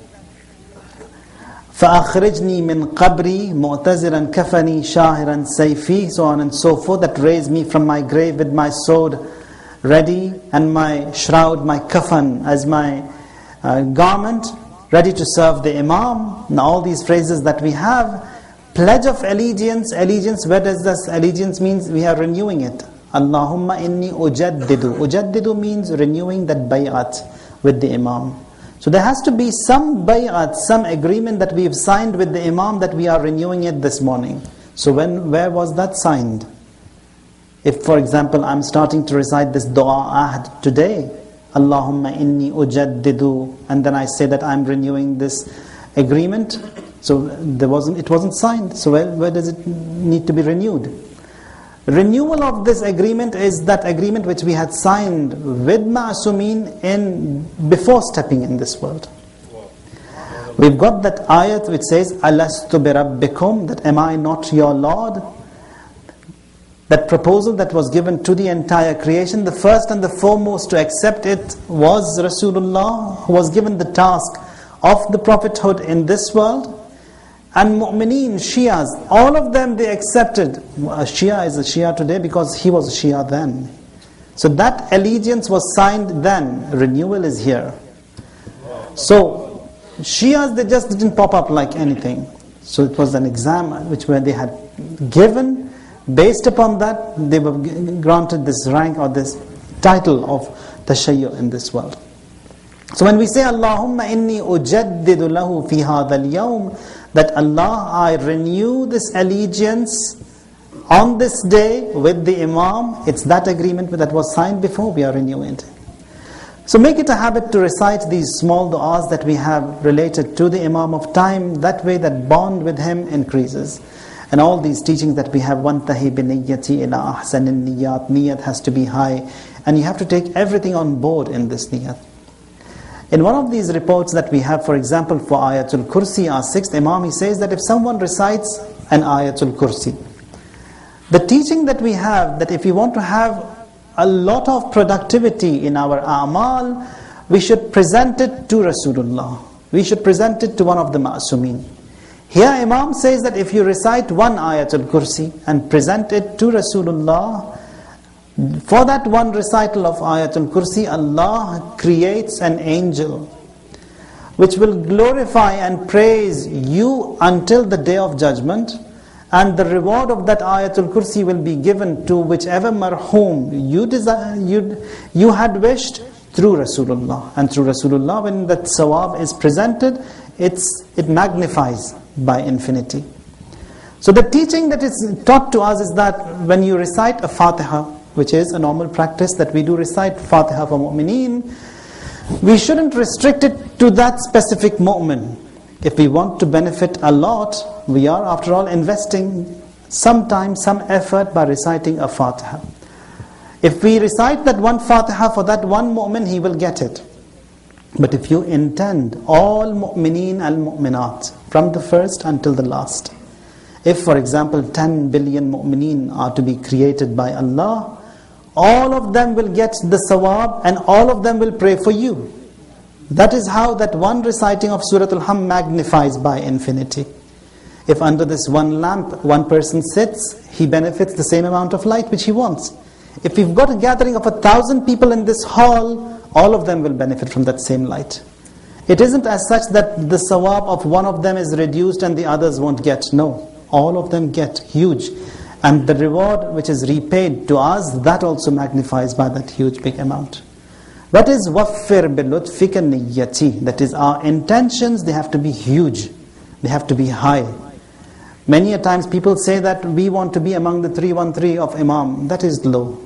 فَأَخْرِجْنِي مِنْ قَبْرِي مُعْتَزِرًا كَفَنِي شَاهِرًا سَيْفِي, so on and so forth, that raise me from my grave with my sword ready, and my shroud, my kafan as my uh, garment, ready to serve the Imam. And all these phrases that we have, pledge of allegiance, allegiance, where does this allegiance means? We are renewing it. Allahumma inni ujaddidu. Ujaddidu means renewing that bay'at with the Imam. So there has to be some bay'at, some agreement that we have signed with the Imam that we are renewing it this morning. So when, where was that signed? If, for example, I'm starting to recite this dua ahd today, Allahumma inni ujaddidu, and then I say that I'm renewing this agreement, so there wasn't, it wasn't signed. So where, where does it need to be renewed? Renewal of this agreement is that agreement which we had signed with Ma'asumin in before stepping in this world. We've got that ayat which says, Alastu bi rabbikum, that am I not your Lord? That proposal that was given to the entire creation, the first and the foremost to accept it was Rasulullah, who was given the task of the prophethood in this world. And mu'mineen, Shias, all of them they accepted. A Shia is a Shia today because he was a Shia then. So that allegiance was signed then. Renewal is here. So Shias, they just didn't pop up like anything. So it was an exam which where they had given. Based upon that, they were granted this rank or this title of Tashayyu in this world. So when we say Allahumma inni ujaddidu lahu fi hadha al-yawm, that Allah, I renew this allegiance on this day with the Imam, it's that agreement that was signed before we are renewing it. So make it a habit to recite these small du'as that we have related to the Imam of time. That way that bond with him increases. And all these teachings that we have, وَانْتَهِ بِنِيَّتِي إِلَىٰ أَحْسَنِ النِّيَّاتِ, niyat has to be high. And you have to take everything on board in this niyat. In one of these reports that we have, for example, for Ayatul Kursi, our sixth Imam, he says that if someone recites an Ayatul Kursi, the teaching that we have, that if we want to have a lot of productivity in our a'mal, we should present it to Rasulullah. We should present it to one of the Ma'asumin. Here Imam says that if you recite one Ayatul Kursi and present it to Rasulullah, for that one recital of Ayatul Kursi, Allah creates an angel which will glorify and praise you until the day of judgment, and the reward of that Ayatul Kursi will be given to whichever marhum you desire, you, you had wished through Rasulullah. And through Rasulullah, when that sawab is presented, it's, it magnifies by infinity. So the teaching that is taught to us is that when you recite a Fatiha, which is a normal practice that we do recite Fatiha for mu'mineen, we shouldn't restrict it to that specific moment. If we want to benefit a lot, we are after all investing some time, some effort by reciting a Fatiha. If we recite that one Fatiha for that one mu'min, he will get it. But if you intend all mu'mineen al-mu'minat, from the first until the last, if for example ten billion mu'mineen are to be created by Allah, all of them will get the sawab and all of them will pray for you. That is how that one reciting of Surah Al-Hamd magnifies by infinity. If under this one lamp one person sits, he benefits the same amount of light which he wants. If we've got a gathering of a thousand people in this hall, all of them will benefit from that same light. It isn't as such that the sawab of one of them is reduced and the others won't get. No, all of them get huge. And the reward which is repaid to us, that also magnifies by that huge big amount. That is وَفِّرْ بِلُطْفِكَ نِيَّتِي. That is our intentions, they have to be huge. They have to be high. Many a times people say that we want to be among the three one three of Imam. That is low.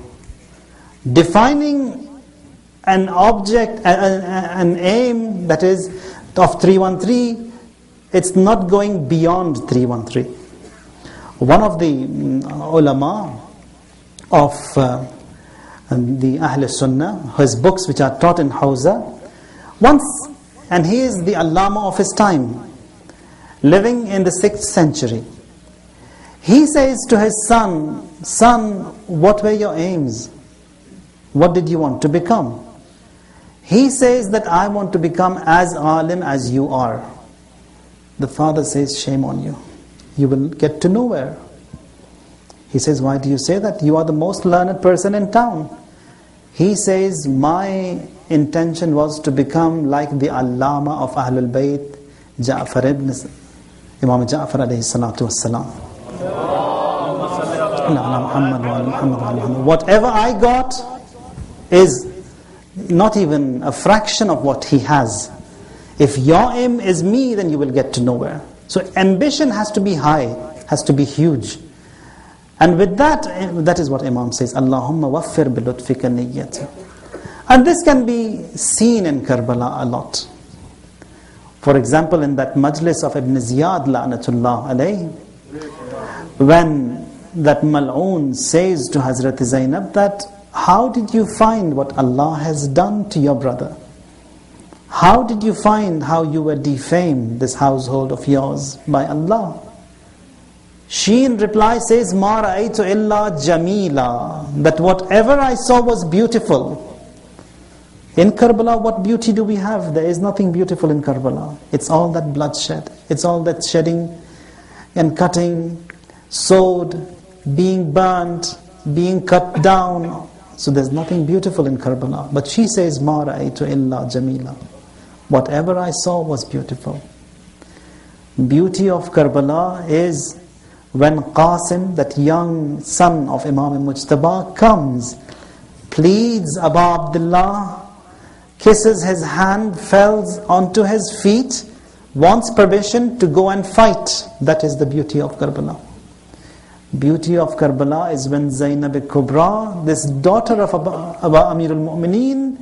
Defining an object, an aim that is of three one three, it's not going beyond three one three. One of the ulama of uh, the Ahl Sunnah, his books which are taught in Hawza, once, and he is the Allama of his time, living in the sixth century. He says to his son, son, what were your aims? What did you want to become? He says that I want to become as alim as you are. The father says, shame on you. You will get to nowhere. He says, why do you say that? You are the most learned person in town. He says, my intention was to become like the Allama of Ahlul Bayt, Ja'far ibn Imam Ja'far alayhi salatu wassalam. Whatever I got is not even a fraction of what he has. If your aim is me, then you will get to nowhere. So ambition has to be high, has to be huge. And with that, that is what Imam says, Allahumma waffir bilutfika niyyati. And this can be seen in Karbala a lot. For example, in that majlis of Ibn Ziyad la'natullah alayhi, when that Mal'oon says to Hazrat Zainab that, how did you find what Allah has done to your brother? How did you find how you were defamed, this household of yours, by Allah? She in reply says, Ma ra'aytu illa jamila, that whatever I saw was beautiful. In Karbala, what beauty do we have? There is nothing beautiful in Karbala. It's all that bloodshed. It's all that shedding and cutting, sword, being burnt, being cut down. So there's nothing beautiful in Karbala. But she says, Ma ra'aytu illa jamila. Whatever I saw was beautiful. Beauty of Karbala is when Qasim, that young son of Imam Mujtaba, comes, pleads Abu Abdullah, kisses his hand, falls onto his feet, wants permission to go and fight. That is the beauty of Karbala. Beauty of Karbala is when Zainab Kubra, this daughter of Aba, Aba Amirul Mu'mineen,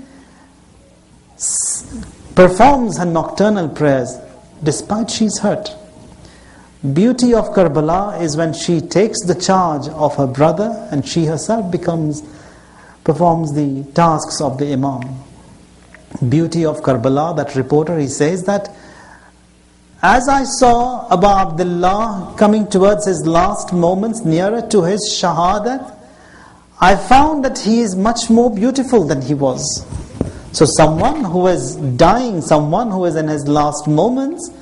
performs her nocturnal prayers despite she's hurt. Beauty of Karbala is when she takes the charge of her brother and she herself becomes, performs the tasks of the Imam. Beauty of Karbala, that reporter, he says that, as I saw Abu Abdullah coming towards his last moments, nearer to his shahadat, I found that he is much more beautiful than he was. So someone who is dying, someone who is in his last moments,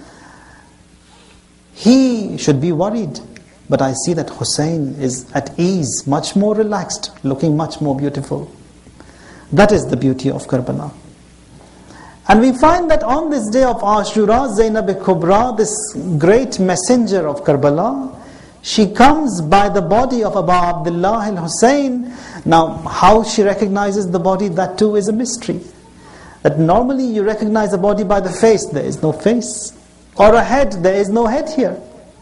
he should be worried. But I see that Hussein is at ease, much more relaxed, looking much more beautiful. That is the beauty of Karbala. And we find that on this day of Ashura, Zainab Kubra, this great messenger of Karbala, she comes by the body of Abu Abdullah al-Hussein. Now, how she recognizes the body, that too is a mystery. That normally you recognize a body by the face, there is no face. Or a head, there is no head here.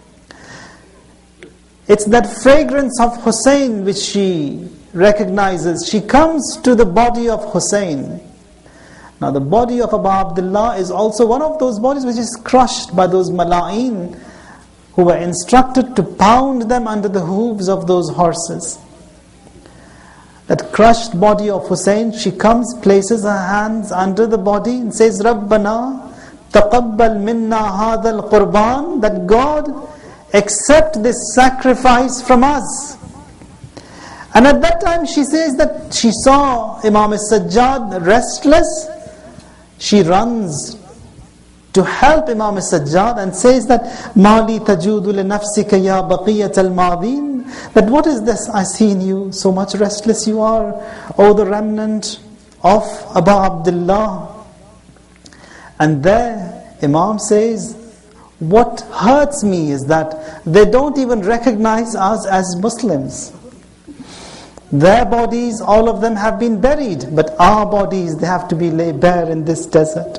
It's that fragrance of Hussein which she recognizes. She comes to the body of Hussein. Now the body of Abu Abdullah is also one of those bodies which is crushed by those mala'in who were instructed to pound them under the hooves of those horses. That crushed body of Hussein, she comes, places her hands under the body and says, Rabbana taqabbal minna hadha al-qurban, that God accept this sacrifice from us. And at that time she says that she saw Imam al-Sajjad restless. She runs to help Imam al-Sajjad and says that Mali tajudu li nafsika ya baqiyat al-madin, that what is this I see in you, so much restless you are, O the remnant of Abu Abdullah. And there Imam says, what hurts me is that they don't even recognize us as Muslims. Their bodies, all of them have been buried, but our bodies, they have to be laid bare in this desert.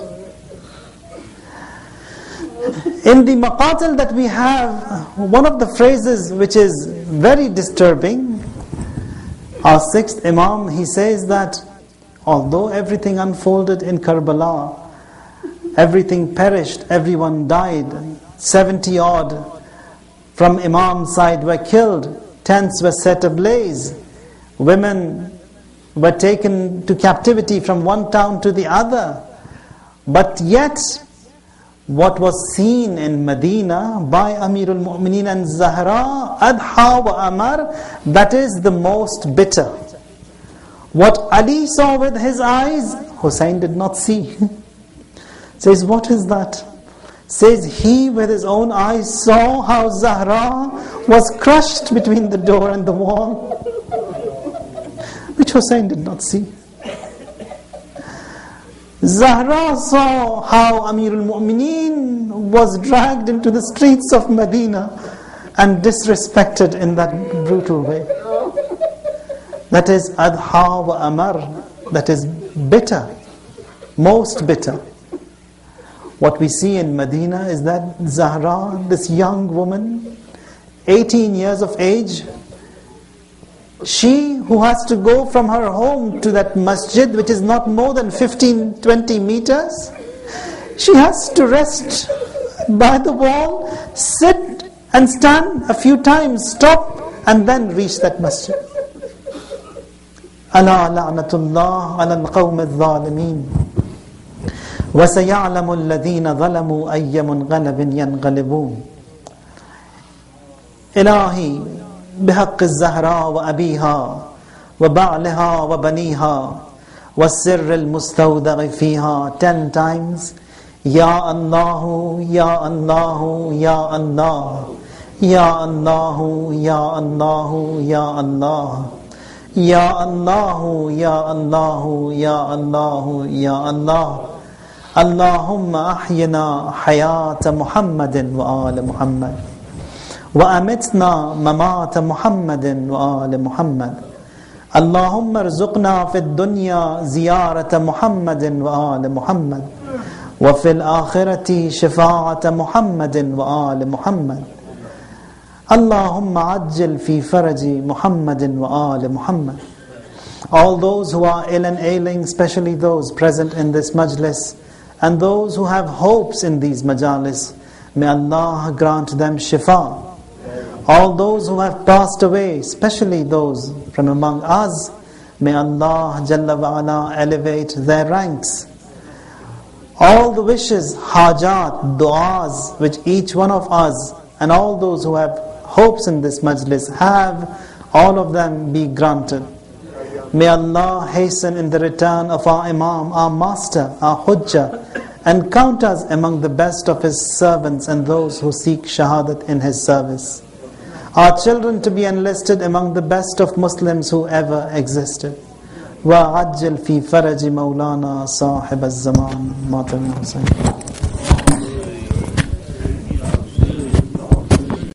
In the maqatil that we have, one of the phrases which is very disturbing, our sixth Imam, he says that although everything unfolded in Karbala, everything perished, everyone died, seventy odd from Imam's side were killed, tents were set ablaze, women were taken to captivity from one town to the other. But yet, what was seen in Medina by Amirul Mu'mineen and Zahra, Adha wa Amar, that is the most bitter. What Ali saw with his eyes, Hussein did not see. Says, what is that? Says, he with his own eyes saw how Zahra was crushed between the door and the wall, which Hussein did not see. Zahra saw how Amir al-Mu'mineen was dragged into the streets of Medina and disrespected in that brutal way. That is adha wa amar, that is bitter, most bitter. What we see in Medina is that Zahra, this young woman, eighteen years of age, she who has to go from her home to that masjid, which is not more than fifteen to twenty meters, she has to rest by the wall, sit and stand a few times, stop, and then reach that masjid. Ala la'natullah ala al-qawm al-zalimin. وَسَيَعْلَمُ الَّذِينَ ظَلَمُوا أَيَّ مُنْغَلَبٍ يَنْغَلِبُونَ. إلهي بحق الزهراء وأبيها وبعلها وبنيها والسر المستودع فيها ten times. Ya Allah, Ya Allah, Ya Allah, Ya Allah, Ya Allah, Ya Allah, Ya Allah, Ya Allah, Ya Allah, Ya Allah. Allahumma ahyina hayata Muhammadin wa ala Muhammad wa amitna mamata Muhammadin wa ala Muhammad. Allahumma arzuqna fid dunya ziyarata Muhammadin wa ala Muhammad wa fil akhirati shafa'ata Muhammadin wa ala Muhammad. Allahumma ajjil fi faraji Muhammadin wa ala Muhammad. All those who are ill and ailing, especially those present in this majlis, and those who have hopes in these majalis, may Allah grant them shifa. All those who have passed away, especially those from among us, may Allah Jalla wa Ala elevate their ranks. All the wishes, hajat, du'as, which each one of us and all those who have hopes in this majlis have, all of them be granted. May Allah hasten in the return of our Imam, our Master, our Hujjah, and count us among the best of His servants and those who seek shahadat in His service. Our children to be enlisted among the best of Muslims who ever existed. وَعَجِّلْ فِي فَرَجِ مَوْلَانَا صَاحِبَ الزَّمَانِ مَاتَ الْحُسَيْنِ.